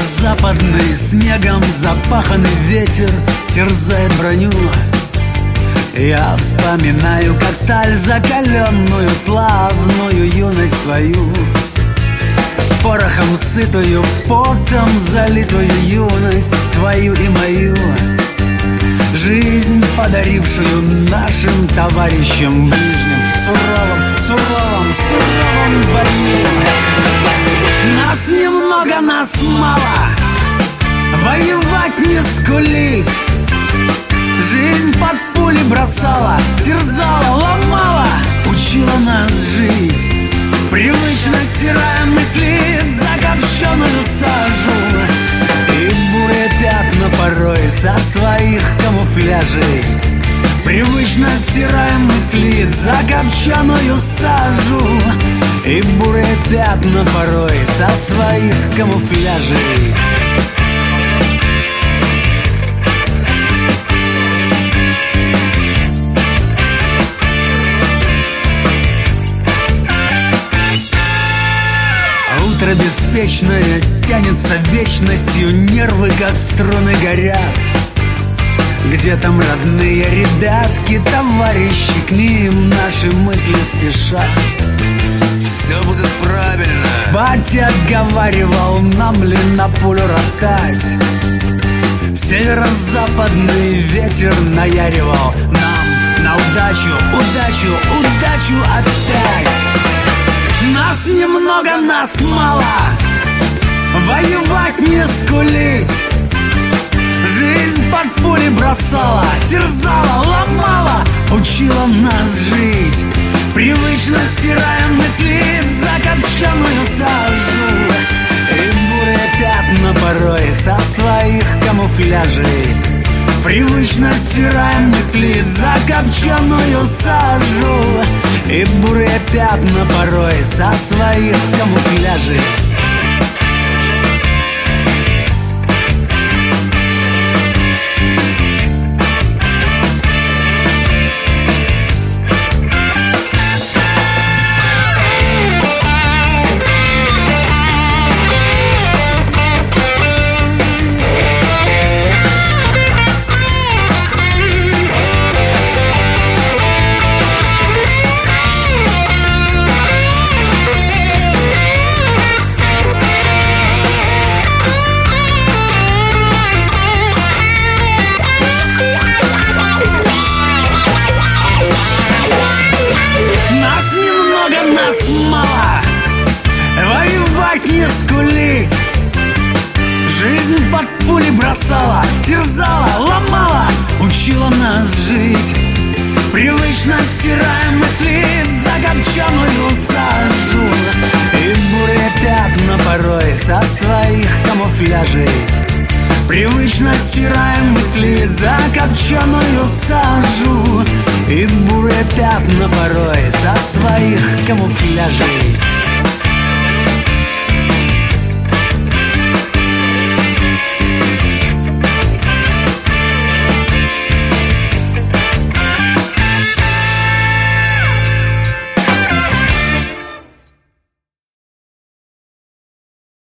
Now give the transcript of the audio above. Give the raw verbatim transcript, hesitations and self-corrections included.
Северо-западный снегом запаханный ветер терзает броню. Я вспоминаю, как сталь закаленную, славную юность свою, порохом сытую, потом залитую юность твою и мою, жизнь, подарившую нашим товарищам ближним суровым, суровым, суровым бою. Нас немного, нас мало, воевать не скулить. Жизнь под пули бросала, терзала, ломала, учила нас жить. Привычно стирая мысли закопченую сажу и бурые пятна порой со своих камуфляжей. Привычно стираем мысли закопченую сажу и бурые пятна порой со своих камуфляжей. Утро беспечное тянется вечностью, нервы как струны горят. Где там родные ребятки, товарищи, к ним наши мысли спешат. Все будет правильно. Батя говаривал, нам ли на пулю роткать. Северо-западный ветер наяривал нам на удачу, удачу, удачу опять. Нас немного, нас мало, воевать не скулить. Жизнь под пули бросала, терзала, ломала, учила нас жить. Привычно стираем мысли закопченую сажу и бурые пятна порой со своих камуфляжей. Привычно стираем мысли закопченую сажу и бурые пятна порой со своих камуфляжей. Мало, воевать не скулить. Жизнь под пули бросала, терзала, ломала, учила нас жить. Привычно стираем мысли закопченую сажу и бурые пятна порой со своих камуфляжей. Привычно стираем мысли закопченую сажу и бурые пятна порой со своих камуфляжей.